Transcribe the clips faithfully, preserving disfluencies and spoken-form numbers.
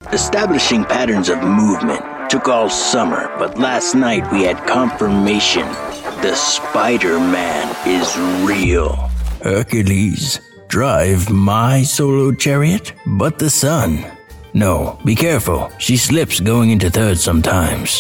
Establishing patterns of movement took all summer, but last night we had confirmation. The Spider-Man is real. Hercules, drive my solo chariot, but the sun. No, be careful. She slips going into third sometimes.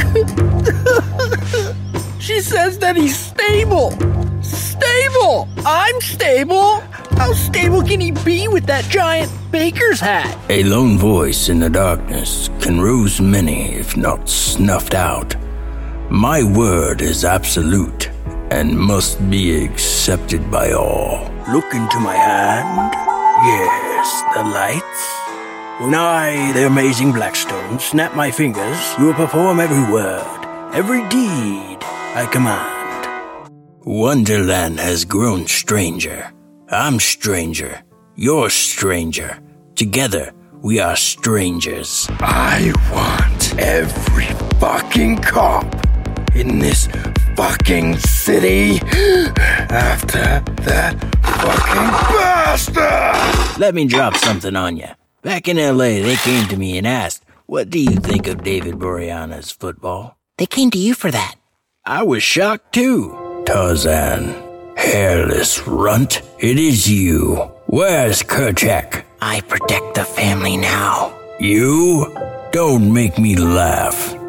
She says that he's stable. Stable! I'm stable! How stable can he be with that giant baker's hat? A lone voice in the darkness can rouse many if not snuffed out. My word is absolute and must be accepted by all. Look into my hand. Yes, the lights. When I, the amazing Blackstone, snap my fingers, you will perform every word, every deed I command. Wonderland has grown stranger. I'm stranger. You're stranger. Together, we are strangers. I want every fucking cop in this fucking city after that fucking bastard! Let me drop something on you. Back in L A, they came to me and asked, what do you think of David Boreanaz's football? They came to you for that. I was shocked too. Tarzan, hairless runt, it is you. Where's Kerchak? I protect the family now. You? Don't make me laugh.